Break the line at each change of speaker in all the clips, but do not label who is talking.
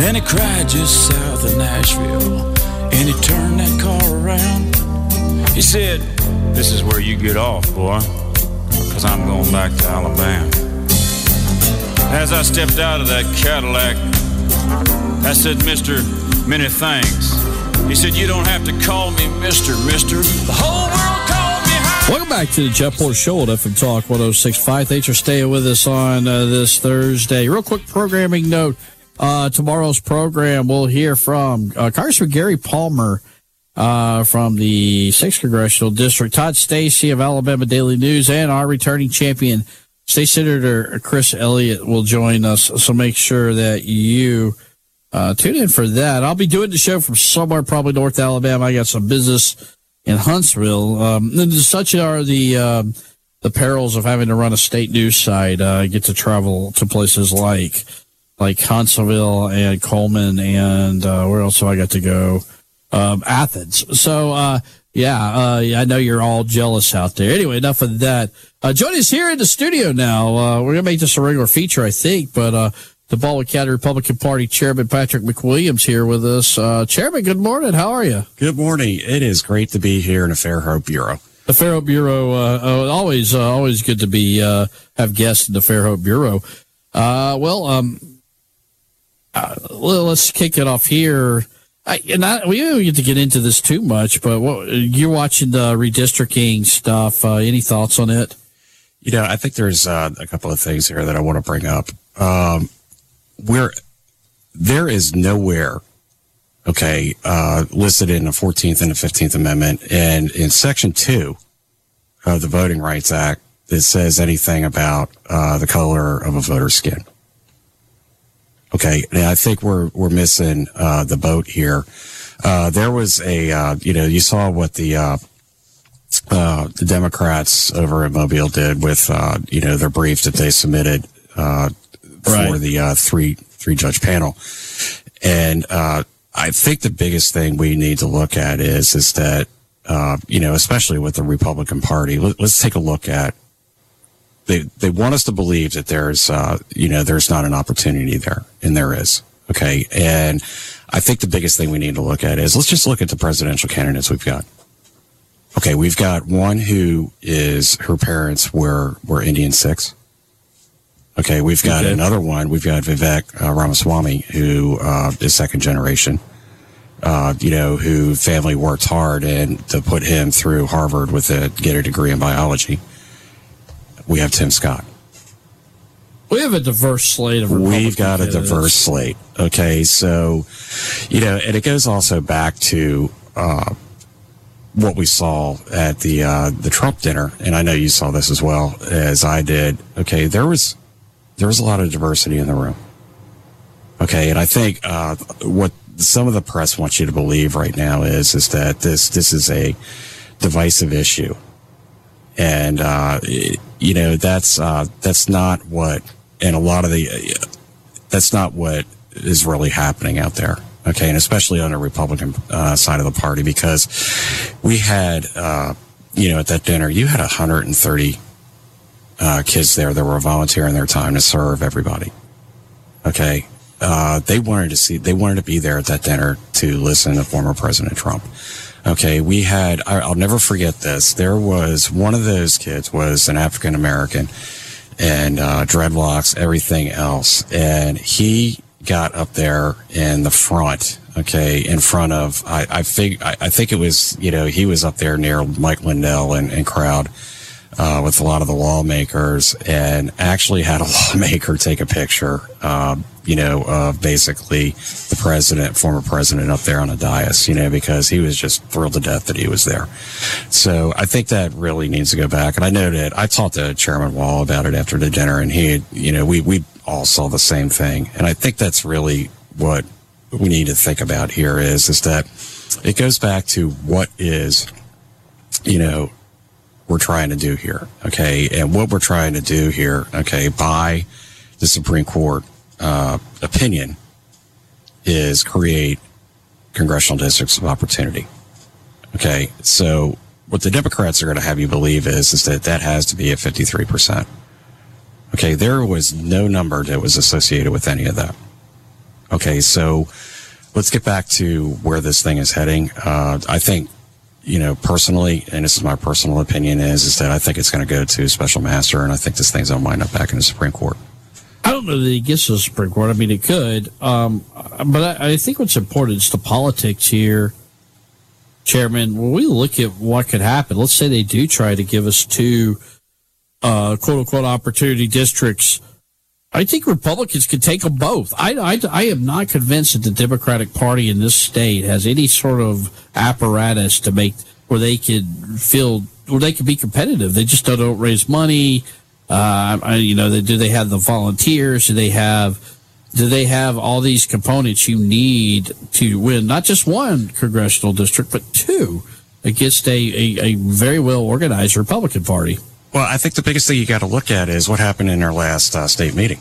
Then he cried just south of Nashville, and he turned that car around. He said, "This is where you get off, boy, because I'm going back to Alabama." As I stepped out of that Cadillac, I said, "Mister, many thanks." He said, "You don't have to call me Mister. The whole world called me high."
Welcome back to the Jeff Porter Show at FM Talk 106.5. Thanks for staying with us on this Thursday. Real quick programming note. Tomorrow's program, we'll hear from Congressman Gary Palmer from the 6th Congressional District, Todd Stacy of Alabama Daily News, and our returning champion, State Senator Chris Elliott, will join us. So make sure that you tune in for that. I'll be doing the show from somewhere, probably North Alabama. I got some business in Huntsville. And such are the perils of having to run a state news site. I get to travel to places like Huntsville and Coleman, and where else have I got to go? Athens. So, I know you're all jealous out there. Anyway, enough of that. Joining us here in the studio now, we're going to make this a regular feature, I think, but the Baldwin County Republican Party Chairman Patrick McWilliams here with us. Chairman, good morning. How are you?
Good morning. It is great to be here in the Fair Hope Bureau.
The Fair Hope Bureau, always good to be have guests in the Fair Hope Bureau. Let's kick it off here. We don't get to get into this too much, but you're watching the redistricting stuff. Any thoughts on it?
I think there's a couple of things here that I want to bring up. Where there is nowhere, listed in the 14th and the 15th Amendment and in Section 2 of the Voting Rights Act that says anything about the color of a voter's skin. Okay, and I think we're missing the boat here. There was you saw what the Democrats over at Mobile did with their brief that they submitted for the three judge panel, and I think the biggest thing we need to look at is that especially with the Republican Party, let's take a look at. They want us to believe that there's not an opportunity there, and there is. Okay. And I think the biggest thing we need to look at is let's just look at the presidential candidates we've got. Okay. We've got one who is, her parents were Indian Sikhs. Okay. We've got another one. We've got Vivek Ramaswamy, who is second generation, who family worked hard and to put him through Harvard get a degree in biology. We have Tim Scott.
We have a diverse slate of Republican
We've got
candidates.
A diverse slate. Okay, so, and it goes also back to what we saw at the Trump dinner, and I know you saw this as well as I did. Okay, there was a lot of diversity in the room. Okay, and I think what some of the press wants you to believe right now is that this is a divisive issue. And, that's not what, and a lot of that's not what is really happening out there. Okay. And especially on the Republican side of the party, because we had, at that dinner, you had 130 kids there that were volunteering their time to serve everybody. Okay. They wanted to be there at that dinner to listen to former President Trump. Okay, I'll never forget this. There was one of those kids was an African American and dreadlocks, everything else. And he got up there in the front, in front of, I think it was, he was up there near Mike Lindell and crowd with a lot of the lawmakers, and actually had a lawmaker take a picture, of basically the former president up there on a dais, because he was just thrilled to death that he was there. So I think that really needs to go back. And I know that I talked to Chairman Wall about it after the dinner, and he, we all saw the same thing. And I think that's really what we need to think about here is that it goes back to what is, we're trying to do here. Okay. And what we're trying to do here, by the Supreme Court opinion is create congressional districts of opportunity. Okay. So what the Democrats are going to have you believe is that has to be at 53%. Okay. There was no number that was associated with any of that. Okay, so let's get back to where this thing is heading. I think, personally, and this is my personal opinion, is that I think it's going to go to special master, and I think this thing's going to wind up back in the Supreme Court.
I don't know that it gets to the Supreme Court. I mean, it could. But I think what's important is the politics here, Chairman. When we look at what could happen, let's say they do try to give us 2 quote-unquote opportunity districts. I think Republicans could take them both. I am not convinced that the Democratic Party in this state has any sort of apparatus to make where they could be competitive. They just don't raise money. Do they have the volunteers? Do they have all these components you need to win not just 1 congressional district, but 2 against a very well organized Republican Party?
Well, I think the biggest thing you got to look at is what happened in their last state meeting.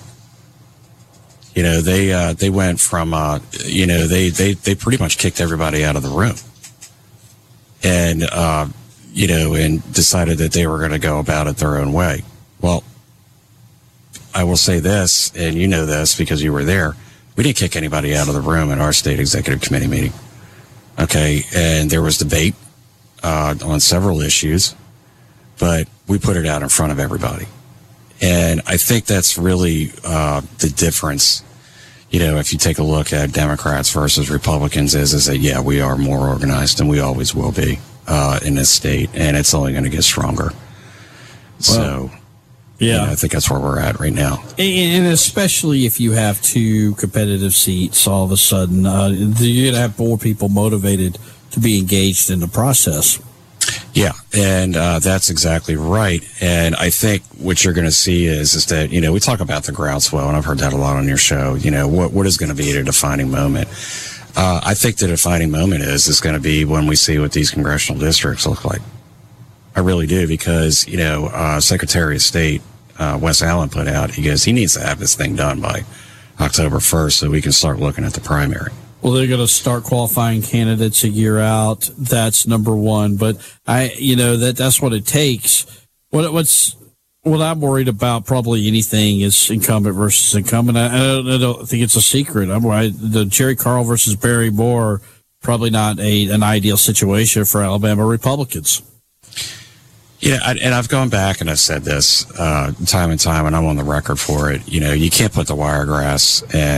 They went from, they pretty much kicked everybody out of the room, and and decided that they were going to go about it their own way. Well, I will say this, and you know this because you were there. We didn't kick anybody out of the room at our state executive committee meeting. Okay, and there was debate on several issues, but we put it out in front of everybody. And I think that's really the difference. If you take a look at Democrats versus Republicans, is that, yeah, we are more organized, and we always will be in this state, and it's only going to get stronger. So, yeah, I think that's where we're at right now.
And especially if you have 2 competitive seats, all of a sudden, you're going to have more people motivated to be engaged in the process.
Yeah, and that's exactly right. And I think what you're going to see is that, we talk about the groundswell, and I've heard that a lot on your show. What is going to be the defining moment? I think the defining moment is going to be when we see what these congressional districts look like. I really do, because, Secretary of State Wes Allen put out, he goes, he needs to have this thing done by October 1st so we can start looking at the primary.
Well, they're going to start qualifying candidates a year out. That's number 1. But that's what it takes. What I'm worried about, probably anything, is incumbent versus incumbent. I don't think it's a secret. The Jerry Carl versus Barry Moore, probably not an ideal situation for Alabama Republicans.
Yeah, and I've gone back and I've said this time and time, and I'm on the record for it. You can't put the Wiregrass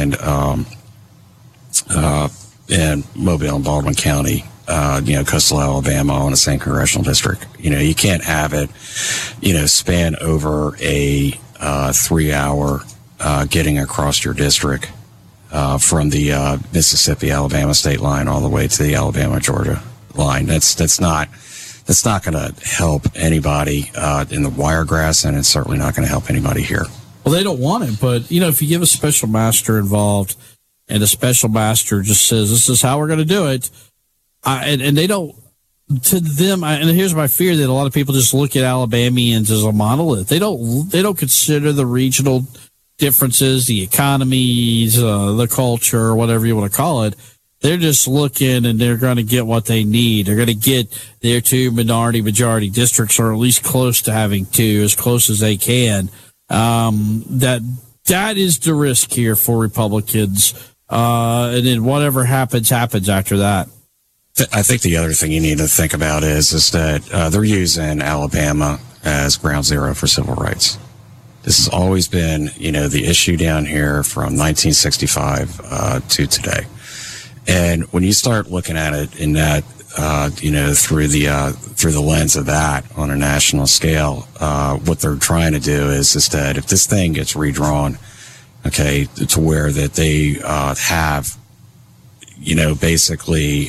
and Mobile and Baldwin County, coastal Alabama on the same congressional district. You can't have it, span over a 3-hour getting across your district from the Mississippi Alabama state line all the way to the Alabama Georgia line. That's not going to help anybody in the Wiregrass, and it's certainly not going to help anybody here.
Well, they don't want it, but if you give a special master involved, and the special master just says, this is how we're going to do it. And they don't, to them, and here's my fear, that a lot of people just look at Alabamians as a monolith. They don't consider the regional differences, the economies, the culture, whatever you want to call it. They're just looking, and they're going to get what they need. They're going to get their 2 majority districts, or at least close to having 2, as close as they can. That is the risk here for Republicans. And then whatever happens after that.
I think the other thing you need to think about is that they're using Alabama as ground zero for civil rights. This has always been, the issue down here from 1965 to today. And when you start looking at it in that, through the lens of that on a national scale, what they're trying to do is that if this thing gets redrawn, okay, to where that they have, basically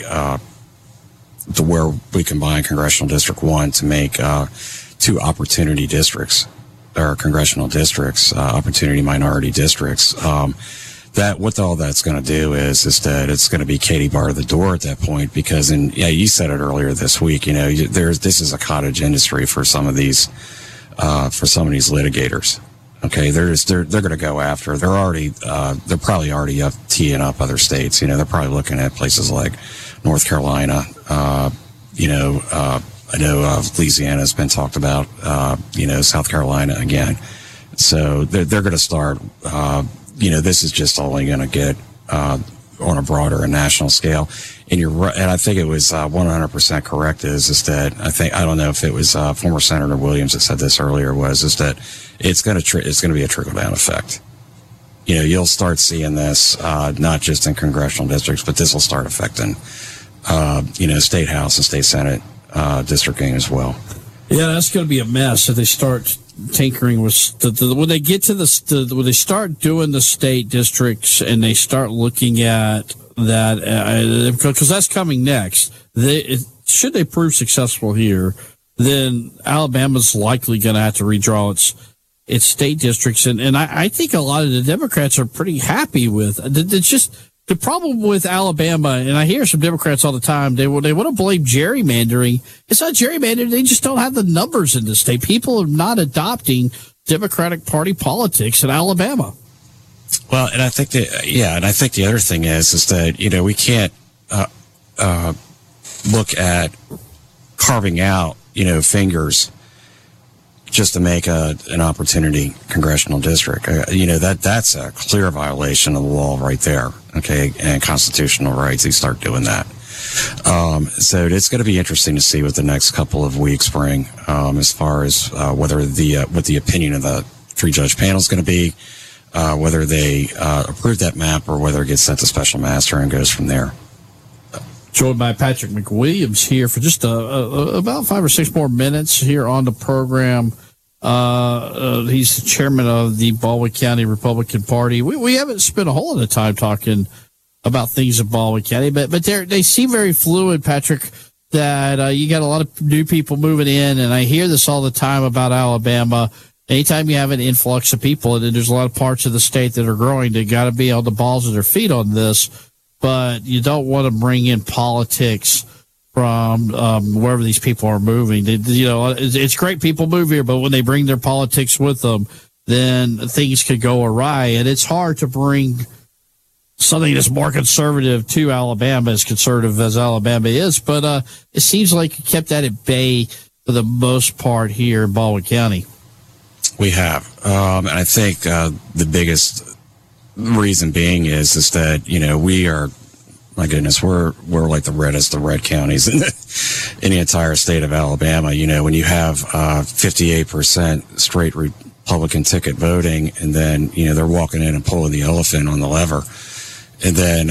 to where we combine Congressional District 1 to make 2 opportunity districts, or congressional districts, opportunity minority districts. That what all that's going to do is that it's going to be Katie bar the door at that point, because you said it earlier this week. This is a cottage industry for some of these litigators. Okay, they're going to go after. They're probably already teeing up other states. They're probably looking at places like North Carolina. I know Louisiana's been talked about. South Carolina again. So they're going to start. This is just only going to get on a broader and national scale. And you're right, and I think it was 100% correct. Is that I don't know if it was former Senator Williams that said this earlier. Is that it's going to be a trickle down effect. You'll start seeing this not just in congressional districts, but this will start affecting state house and state senate districting as well.
Yeah, that's going to be a mess if they start tinkering with when they get to when they start doing the state districts and they start looking at that, because that's coming next. Should they prove successful here, then Alabama's likely going to have to redraw its state districts, and I think a lot of the Democrats are pretty happy with it. It's just the problem with Alabama, and I hear some Democrats all the time, they want to blame gerrymandering. It's not gerrymandering, they just don't have the numbers in the state. People are not adopting Democratic Party politics in Alabama.
Well, and I think the other thing is that, we can't look at carving out, fingers just to make an opportunity congressional district. That's a clear violation of the law right there. Okay. And constitutional rights. You start doing that. So it's going to be interesting to see what the next couple of weeks bring, as far as, what the opinion of the 3-judge panel is going to be, whether they, approve that map or whether it gets sent to special master and goes from there.
Joined by Patrick McWilliams here for just about 5 or 6 more minutes here on the program. He's the chairman of the Baldwin County Republican Party. We haven't spent a whole lot of time talking about things in Baldwin County, but they seem very fluid, Patrick, that you got a lot of new people moving in, and I hear this all the time about Alabama. Anytime you have an influx of people, and there's a lot of parts of the state that are growing, they got to be on the balls of their feet on this. But you don't want to bring in politics from wherever these people are moving. It's great people move here, but when they bring their politics with them, then things could go awry. And it's hard to bring something that's more conservative to Alabama, as conservative as Alabama is. But it seems like you kept that at bay for the most part here in Baldwin County.
We have. And I think the biggest reason being is that, we are, my goodness, we're like the reddest of red counties in the entire state of Alabama. When you have 58% straight Republican ticket voting, and then, they're walking in and pulling the elephant on the lever. And then,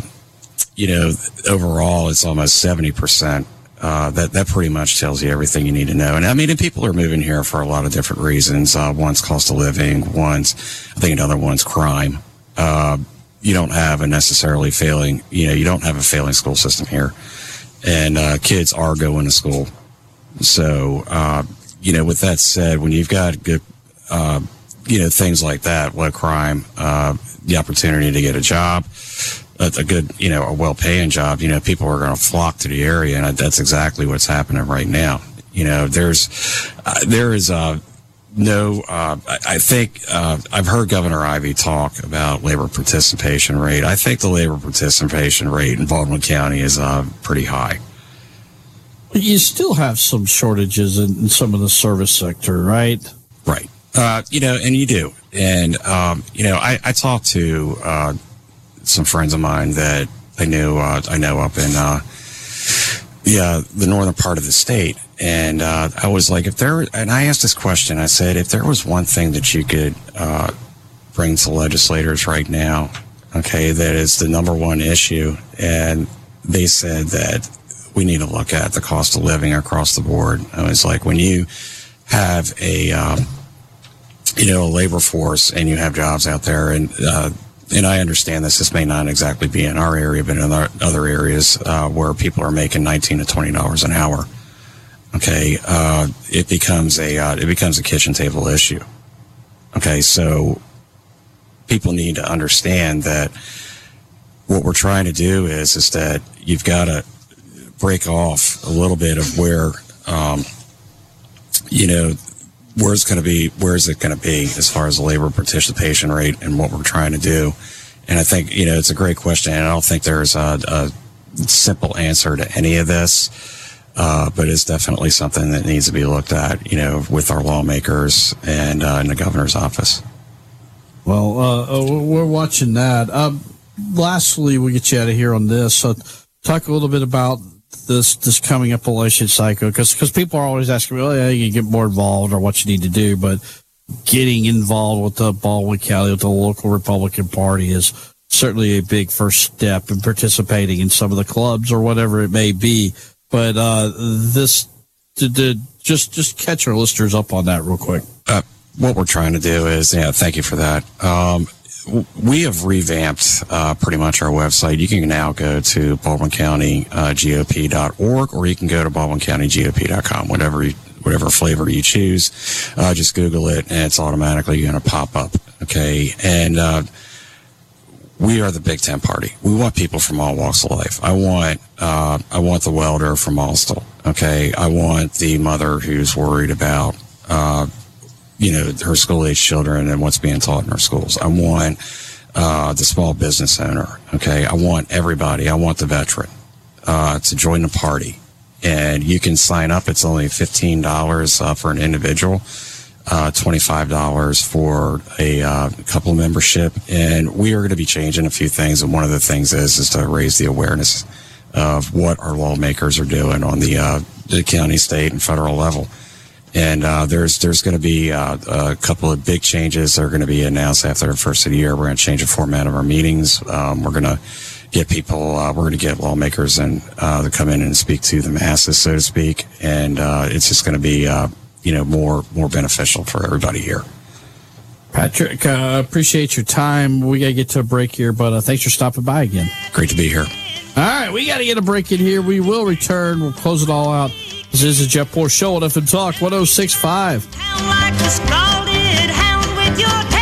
overall it's almost 70%. That pretty much tells you everything you need to know. And and people are moving here for a lot of different reasons. One's cost of living, another one's crime. You don't have a necessarily failing, you don't have a failing school system here, and kids are going to school. So, with that said, when you've got good, things like that, low crime, the opportunity to get a job, a good, a well-paying job, people are going to flock to the area, and that's exactly what's happening right now. There is no, I think I've heard Governor Ivey talk about labor participation rate. I think the labor participation rate in Baldwin County is pretty high.
You still have some shortages in some of the service sector, right?
Right. And you do. And, I talked to some friends of mine that I know up in the northern part of the state. And I was like, and I asked this question, I said, if there was one thing that you could bring to legislators right now, okay, that is the number one issue, and they said that we need to look at the cost of living across the board. I was like, when you have a labor force and you have jobs out there, and I understand this may not exactly be in our area, but in other areas where people are making $19 to $20 an hour. Okay, it becomes a kitchen table issue. Okay, so people need to understand that what we're trying to do is that you've got to break off a little bit of where where is it going to be as far as the labor participation rate and what we're trying to do. And I think, it's a great question, and I don't think there's a simple answer to any of this. But it's definitely something that needs to be looked at, with our lawmakers and in the governor's office.
Well, we're watching that. lastly, we'll get you out of here on this. So talk a little bit about this coming up election cycle, because people are always asking me, well, yeah, you can get more involved or what you need to do, but getting involved with the Baldwin County, with the local Republican Party is certainly a big first step in participating in some of the clubs or whatever it may be. But just catch our listeners up on that real quick.
What we're trying to do is, thank you for that. We have revamped pretty much our website. You can now go to baldwincounty.gop.org, or you can go to baldwincounty.gop.com, whatever flavor you choose. Just Google it, and it's automatically going to pop up. Okay, and we are the Big Ten Party. We want people from all walks of life. I want the welder from Allston. Okay, I want the mother who's worried about her school-age children and what's being taught in our schools. I want the small business owner. Okay, I want everybody. I want the veteran to join the party, and you can sign up. It's only $15 for an individual, $25 for a couple membership, and we are going to be changing a few things. And one of the things is to raise the awareness of what our lawmakers are doing on the county, state, and federal level. And there's going to be a couple of big changes that are going to be announced after the first of the year. We're going to change the format of our meetings. We're going to get people, we're going to get lawmakers and to come in and speak to the masses, so to speak. And it's just going to be, more beneficial for everybody here.
Patrick, appreciate your time. We got to get to a break here, but thanks for stopping by again.
Great to be here.
All right, we got to get a break in here. We will return. We'll close it all out. This is the Jeff Poor Show on FM Talk 106.5.
Hound like a scalded hound with your